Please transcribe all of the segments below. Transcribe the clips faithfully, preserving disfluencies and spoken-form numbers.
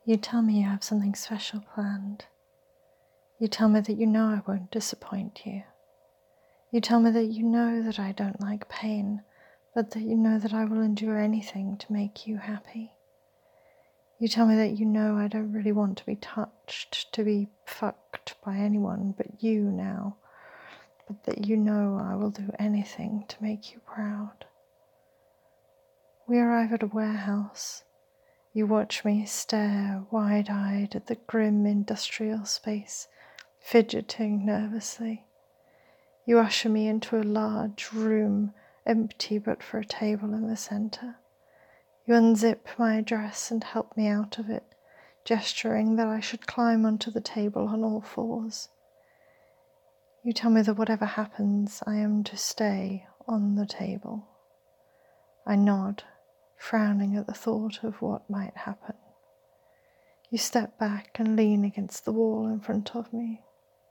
You tell me you have something special planned. You tell me that you know I won't disappoint you. You tell me that you know that I don't like pain, but that you know that I will endure anything to make you happy. You tell me that you know I don't really want to be touched, to be fucked by anyone but you now, but that you know I will do anything to make you proud. We arrive at a warehouse. You watch me stare wide-eyed at the grim industrial space, fidgeting nervously. You usher me into a large room, empty but for a table in the centre. You unzip my dress and help me out of it, gesturing that I should climb onto the table on all fours. You tell me that whatever happens, I am to stay on the table. I nod, frowning at the thought of what might happen. You step back and lean against the wall in front of me.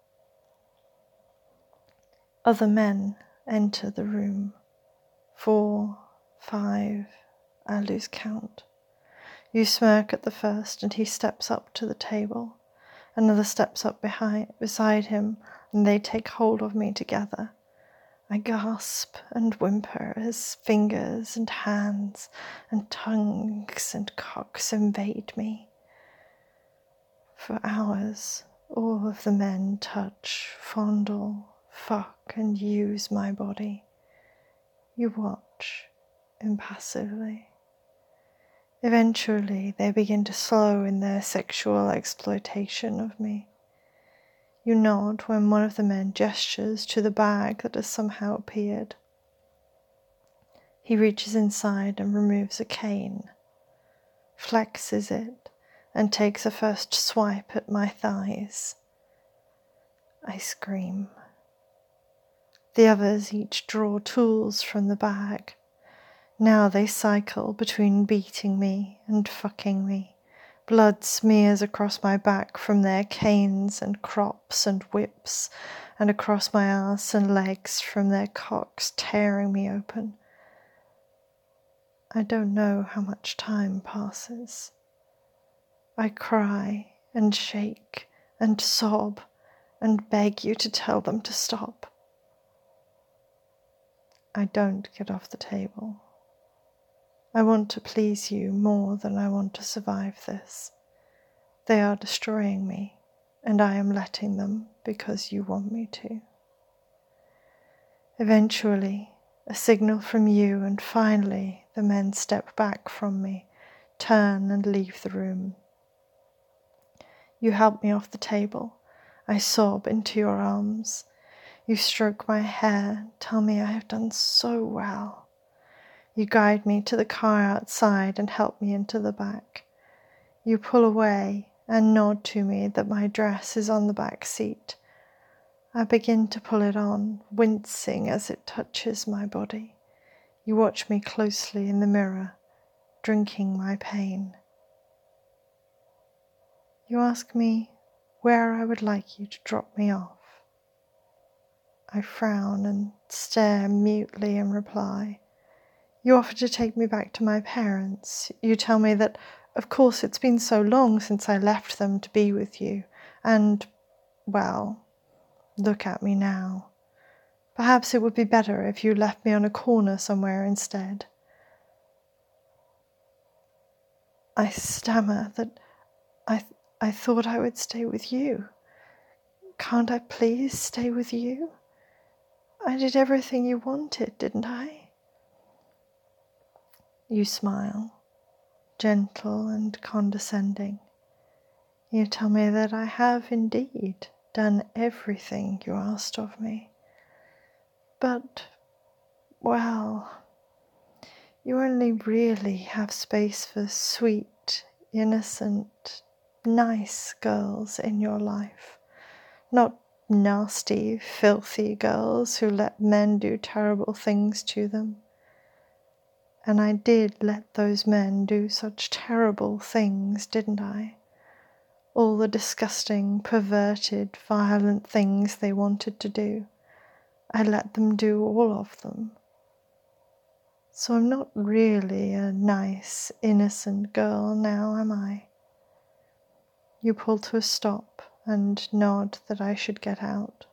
Other men enter the room. Four, five, I lose count. You smirk at the first and he steps up to the table. Another steps up behind, beside him and they take hold of me together. I gasp and whimper as fingers and hands and tongues and cocks invade me. For hours, all of the men touch, fondle, fuck and use my body. You watch impassively. Eventually, they begin to slow in their sexual exploitation of me. You nod when one of the men gestures to the bag that has somehow appeared. He reaches inside and removes a cane, flexes it, and takes a first swipe at my thighs. I scream. The others each draw tools from the bag. Now they cycle between beating me and fucking me. Blood smears across my back from their canes and crops and whips, and across my ass and legs from their cocks tearing me open. I don't know how much time passes. I cry and shake and sob and beg you to tell them to stop. I don't get off the table. I want to please you more than I want to survive this. They are destroying me, and I am letting them because you want me to. Eventually, a signal from you, and finally the men step back from me, turn and leave the room. You help me off the table. I sob into your arms. You stroke my hair, tell me I have done so well. You guide me to the car outside and help me into the back. You pull away and nod to me that my dress is on the back seat. I begin to pull it on, wincing as it touches my body. You watch me closely in the mirror, drinking my pain. You ask me where I would like you to drop me off. I frown and stare mutely in reply. You offer to take me back to my parents. You tell me that, of course, it's been so long since I left them to be with you. And, well, look at me now. Perhaps it would be better if you left me on a corner somewhere instead. I stammer that I, th- I thought I would stay with you. Can't I please stay with you? I did everything you wanted, didn't I? You smile, gentle and condescending. You tell me that I have indeed done everything you asked of me. But, well, you only really have space for sweet, innocent, nice girls in your life, not nasty, filthy girls who let men do terrible things to them. And I did let those men do such terrible things, didn't I? All the disgusting, perverted, violent things they wanted to do. I let them do all of them. So I'm not really a nice, innocent girl now, am I? You pull to a stop and nod that I should get out.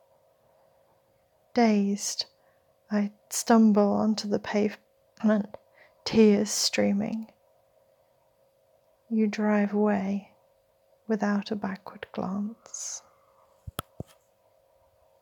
Dazed, I stumble onto the pavement, tears streaming. You drive away without a backward glance.